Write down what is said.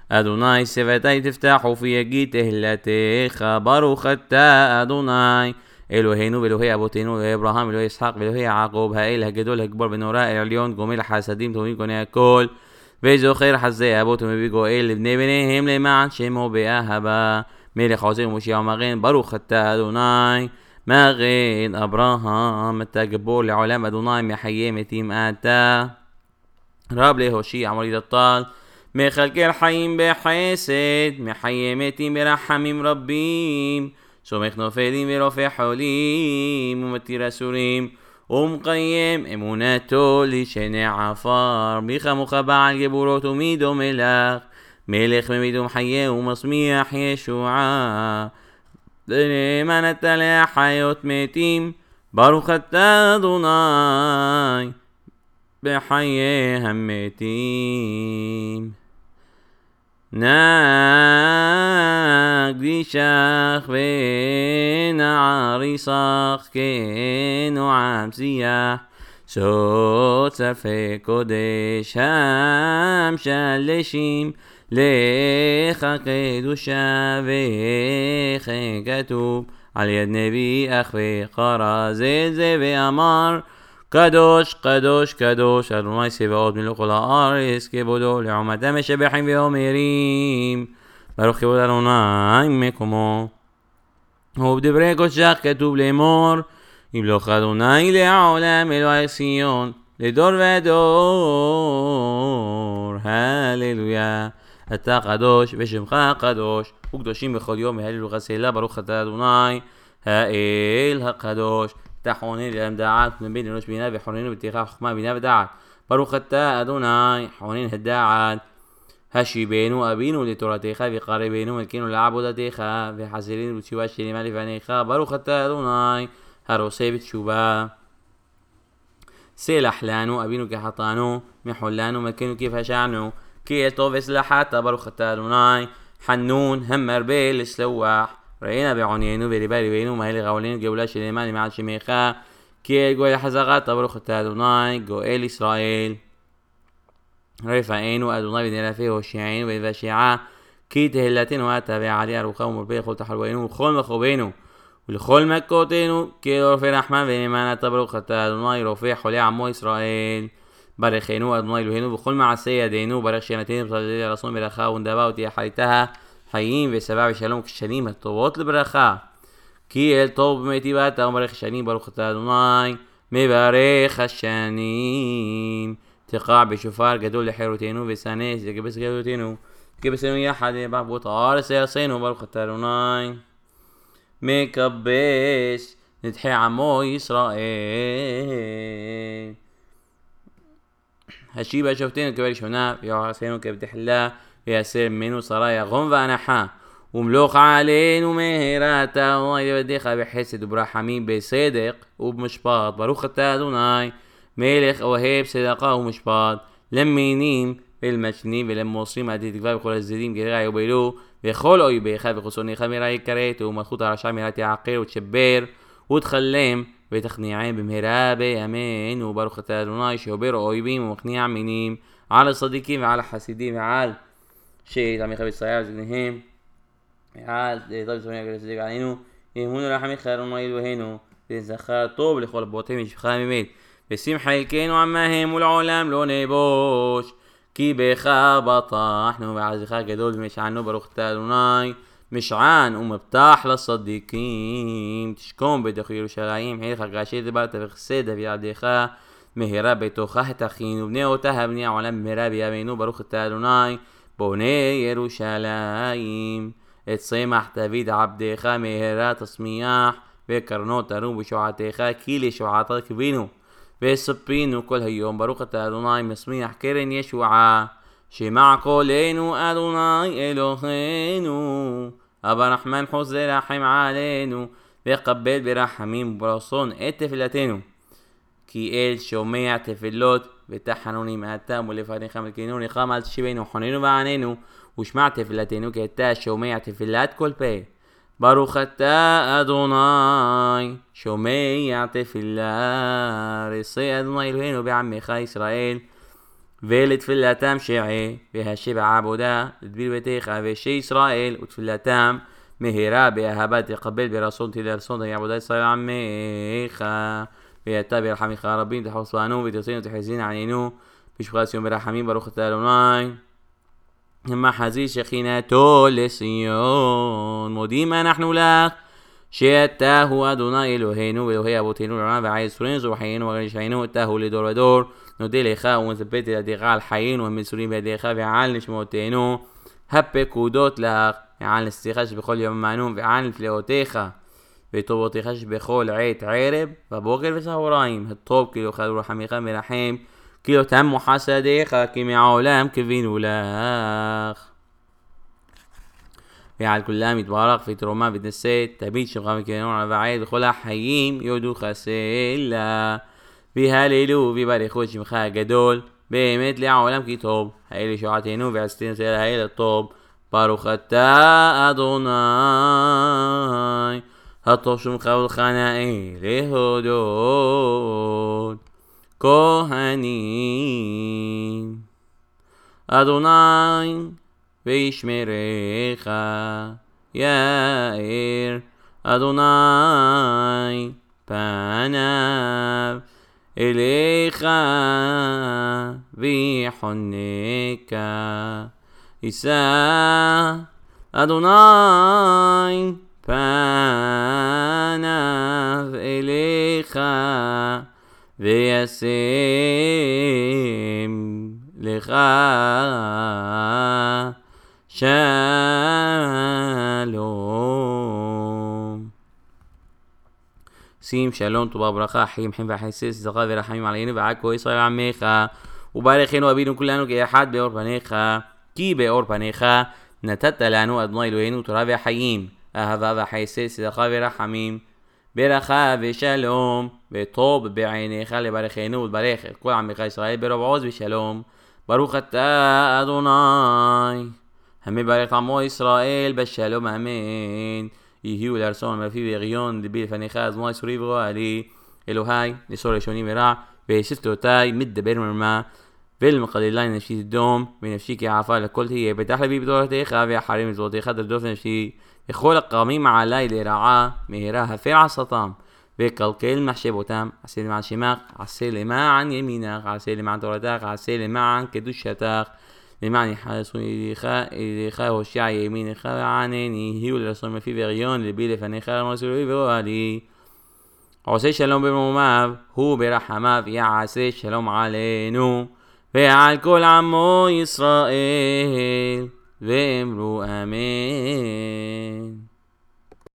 אדוני שפתי תפתחו פי יגיד תהילתך, ברוך אתה אדוני אלוהינו ואלוהי אבותינו, אלוהי אברהם, אלוהי יצחק ואלוהי יעקב, האל הגדול הגבור ונורא העליון, גומל חסדים טובים קונה הכל, וזוכר חסדי אבות ומביא גואל לבני בניהם למען שמו באהבה, מלך עוזר ומושיע ומגן, ברוך אתה אדוני מגן אברהם, אתה גיבור לעולם אדוני, מחיה מתים אתה, רב להושיע מוליד הטל, מכלכל חיים בחסד, מחיה מתים ברחמים רבים, סומך נופלים ורופא חולים, ומתיר אסורים, ומקיים אמונתו לשני עפר, מי כמוך בעל גבורות ומי דומה לך, מלך ממיד ומחיה ומשמיח ישועה, למען אתה להחיות מתים, ברוך אתה אדוני בחיי המתים. נקדישך ונעריסך כנועם שיח, סוד צרפי קודש המשלשים לך קדושה וככתוב על יד נביא אחריך רזל זה ואמר קדוש קדוש קדוש אדוני צבאות מלך כל הארץ, כבודו לעומתם משבחים ואומרים ברוך כבוד אדוני מקומו, ובדברי קודשך כתוב לאמור ימלוך אדוני לעולם אלוהי ציון לדור ודור, הללויה. אתה קדוש ושמך קדוש וקדושים בכל יום והללו חסלה, ברוך אתה אדוני האל הקדוש, תחונן להם דעת מבין אנוש בינה וחוננו בתיכה חוכמה בינה ודעת, ברוך אתה אדוני חונן הדעת, השיבנו אבינו לתורתך וקרבנו מלכנו לעבודתך, וחזרנו בתשובה שלמה לפניך, ברוך אתה אדוני הרוסה בתשובה, סלח לנו אבינו כחטאנו, מחול לנו מלכנו כפשענו, כי טוב אסלחת, ברוך אתה אדוני חנון המרבה לסלוח, ראינה בעוניינו וריבה ריבנו מהל גאולנו גאולה שלמה למען שמך, כי גואל חזרת, ברוך אתה אדוני גואל ישראל, רפאנו אדוני ונרפא הושיענו ונבשעה, כי תהילתנו אתה ועלי ארוחה ומרבה לכל תחלואנו ולכל מחובנו ולכל מכותינו, כי רופא רחמן ונאמן אתה, ברוך אתה אדוני רופא חולי עמו ישראל, ברכנו אדוני אלוהינו בכל מעשה ידינו, ברך שכנתנו ובצלצל רצון ברכה ונדבה ותחייתה חיים ושבע ושלום כשנים הטובות לברכה, כי אל טוב מיטיבת ומברך שנים, ברוך אתה אדוני מברך השנים, תקע בשופר גדול לחירותנו וסנס לגבס גדולתנו, כבסנו יחד בעבוד הארץ יעשינו, ברוך אתה אדוני מקבש נדחי עמו ישראל, השיבה שופטינו כבראשונה ויעשינו כבתחילה, ויעשר ממנו שרה יגון ואנחה, ומלוך עלינו מהרתה ויבדך בחסד וברחמים בסדק ובמשפט, ברוך אתה אדוני מלך אוהב צדקה ומשפט, למינים ולמשנים ולמוסרים עד תקווה וכל הצדדים גרע יובלו, וכל אויביך וחסונך מהרה יכרתו, ומלכות הרשע מהרה תעקר ותשבר ותכלם ותכניעם במהרה באמן, וברוך אתה אדוני שעובר אויבים ומכניע מינים על הצדיקים ועל החסידים ועל שעמך בישראל וזקניהם ועל טוב שומעים הגדול צדיק עלינו, יהמונו רחמך אדוני אלוהינו, לזכר טוב לכל אבותינו משפחה ממית, בשמחה ילקנו עמהם ולעולם לא נבוש, כי בך בטחנו ועזך גדול ומשענו, ברוך אתה אדוני משען ומבטח לצדיקים, תשכום בתוך ירושלים חילך כאשר דיברת וחסד בידך, מהרה בתוכה תכין ובני אותה הבני העולם במהרה בימינו, ברוך אתה אדוני בונה ירושלים, את צמח דוד עבדך מהרה תשמיח, וקרנות תרום בשועתך כי לשועתך כבינו וספינו כל היום, ברוך אתה אדוני משמיח קרן ישועה, שמע קולנו אדוני אלוהינו, אבא רחמן חוזר רחם עלינו, וקבל ברחמים וברצון את תפילתנו, כי אל שומע תפילות ותחנונים אתה ולפניך מלכנו, נחם על תשיבנו חוננו ועננו, ושמע תפילתנו כי אתה שומע תפילת כל פה, ברוך אתה אדוני שומע תפילה, רצי אדוני אלוהינו בעמך ישראל, ולתפילתם שעי, והשבע עבודה, לדביר ביתך ושי ישראל, ותפילתם מהירה באהבה תקבל ברצון תלרצון עבודת ישראל עמך, ואתה ברחמך רבים תחוס בנו ותרצנו תחזין עלינו, בשבחת ציון ברחמים ברוך אתה אדוני. מחזי שכינתו לציון, מודים אנחנו לך שאתה הוא אדוני אלוהינו ואלוהי אבותינו לעולם ועד יצורנו זרוחנו ורשענו אתה הוא לדור ודור. נודה לך ומתבט את ידיך על חיינו המסורים בידיך ועל נשמותינו הפקודות לך, ועל נשאתך שבכל יום מענו ועל נפלאותיך וטובותיך שבכל עת ערב ובוקר וצהריים. הטוב כאילו חד ורחמך מרחם כאילו תמו חסדיך כי מעולם כבינו לך. ועל כולם יתברך ותרומה ותנשא תמיד שמך וקרנו ועד וכל החיים יודו חסלה והללו וברכו את שמך הגדול באמת לעולם כי טוב. האלה שועתנו ועשתנו סייל האל הטוב ברוך אתה אדוני הטוב שמך ולחנאי להודות כהנים אדוני וישמרך יאיר אדוני פניו אליך ויחונקה יישא אדוני פניו אליך וישם לך שלום. שים שלום טובה ברכה חיים חיים וחסד צדקה ורחמים עלינו ועל כל ישראל עמך וברכנו אבינו כולנו כאחד באור פניך כי באור פניך נתת לנו אדוני אלוהינו תורה וחיים אהבה וחסד צדקה ורחמים ברכה ושלום וטוב בעיניך לברכנו ולברך את כל עמך ישראל ברוב עוז ושלום. ברוך אתה אדוני המברך עמו ישראל בשלום אמן. יהיו לרצון מלפי וריון לבי לפניך אדוני סורי וגואלי אלוהי לסור לשוני ורע ושפטותי מדבר מרמה ולמقلלי נפשי תדום ונפשי כעפר לכל תהיה פתח לבי בתורתך ואחרים לזרותיך תרדוף נפשי וכל הקמים עלי לרעה מהרה הפר עשתם וקלקל מחשבותם עשה למען שמך עשה למען ימינך עשה למען תורתך עשה למען קדושתך למען יחסו ידיך הושיע ימינך וענני. יהיו לרצון מפי וריון לבי לפניך ומסורי וגואלי עושה שלום במרומיו הוא ברחמיו יעשה שלום עלינו ועל כל עמו ישראל ואמרו אמן.